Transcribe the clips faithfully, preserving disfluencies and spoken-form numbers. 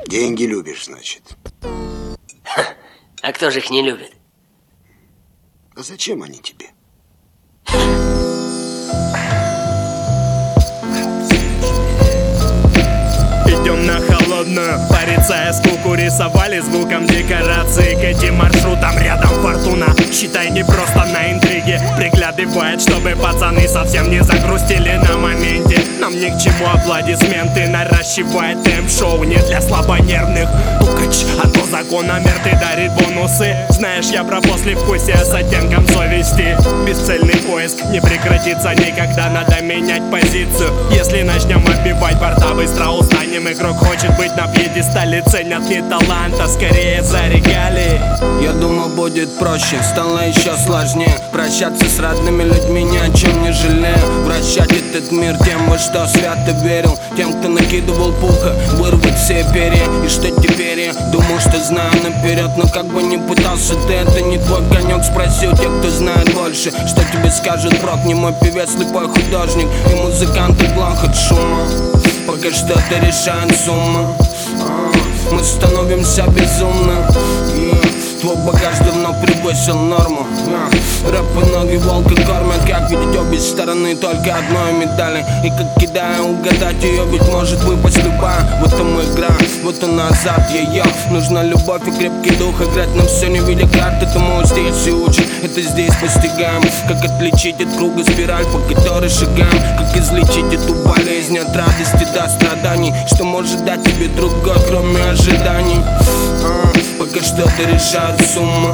Деньги любишь, значит. Ха, а кто же их не любит? А зачем они тебе? Идем на холодную, порицая скуку, рисовали звуком декорации. К этим маршрутам рядом фортуна, считай, не просто на интриге приглядывает, чтобы пацаны совсем не загрустили на моменте. Нам ни к чему аплодисменты, наращивает темп-шоу не для слабонервных. Тукач, а то закономерный дарит бонусы. Знаешь, я про послевкусие с оттенком совести. Бесцельный поиск не прекратится никогда, надо менять позицию. Если начнем отбивать борта, быстро устанем. Игрок хочет быть на пьедестале, ценят не таланта, скорее за регалии. Я думал, будет проще, стало еще сложнее. Прощаться с родными людьми, ни о чем не жалею. Вращать этот мир тем, во что свято верил. Тем, кто накидывал пуха, вырвать все перья. И что теперь я думал, что знаю наперед. Но как бы ни пытался ты, это не твой конек. Спроси у тех, кто знает больше, что тебе скажет прок. Не мой певец, слепой художник и музыканты плохо от шума. Пока что это решает сумма. Мы становимся безумно. Твой багаж давно превысил норму. Рэп и ноги волка кормят. Как видеть обе стороны только одной медали. И как кидая, угадать ее ведь может выпасть любая. В этом игра, вот и назад ее. Нужна любовь и крепкий дух. Играть на все, не видя карты, тому здесь и учат. Это здесь постигаем. Как отличить от круга спираль, по которой шагаем. Как излечить эту болезнь от радости до страданий. Что может дать тебе другой, кроме ожиданий. Пока что это решает сумма.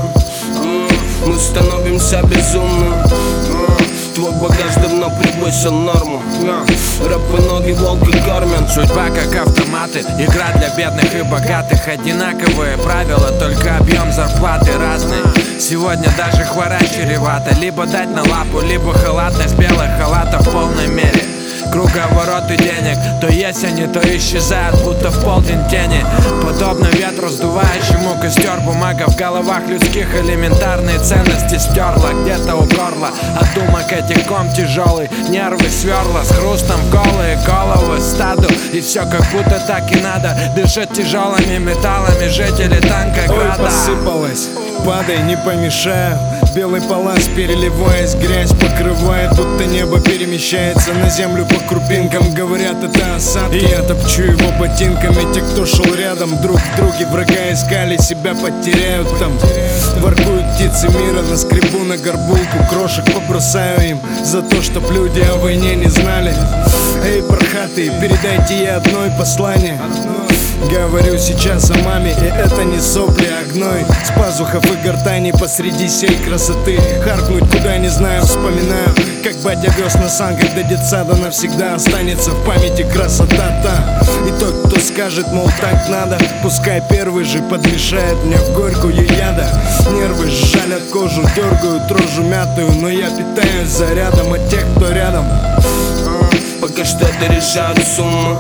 Мы становимся безумно. Твой багаж давно превысил норму. Рэп и ноги волка кормят. Судьба как автоматы, игра для бедных и богатых. Одинаковые правила, только объем зарплаты разный. Сегодня даже хвора чревата. Либо дать на лапу, либо халатность белых халатов в полной мере. Круговороты денег, то есть они, то исчезают, будто в полдень тени. Подобно ветру, сдувающему костер. Бумага в головах людских элементарные ценности стерла где-то у горла. От думок этих ком тяжелый, нервы сверла. С хрустом голые головы стаду. И все как будто так и надо. Дышат тяжелыми металлами жители танка града. Ой, посыпалась, падай, не помешаю. Белый палас, переливаясь, грязь покрывает, будто небо перемещается на землю по крупинкам. Говорят, это осадки, и я топчу его ботинками. Те, кто шел рядом, друг в друге врага искали, себя потеряют там. Воркуют птицы мира, наскребу на горбулку. Крошек побросаю им за то, чтоб люди о войне не знали. Эй, пархатые, передайте ей одно послание. Говорю сейчас о маме, и это не сопли, а гной. С пазухов и гортани посреди сей красоты. Харкнуть куда не знаю, вспоминаю, как батя вез на санках до детсада. Навсегда останется в памяти красота-та. И тот, кто скажет, мол, так надо, пускай первый же подмешает мне в горькую яда. Нервы жалят кожу, дергают рожу мятую, но я питаюсь зарядом от тех, кто рядом. Пока что это решает сумма.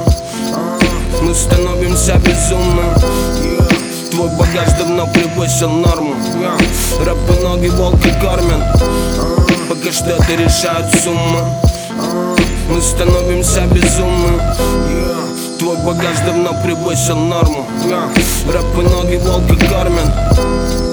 Мы становимся безумно. Твой багаж давно превысил норму. Рэп и ноги волка кормят. Пока что это решает сумма. Мы становимся безумно. Твой багаж давно превысил норму. Рэп и ноги волка кормят.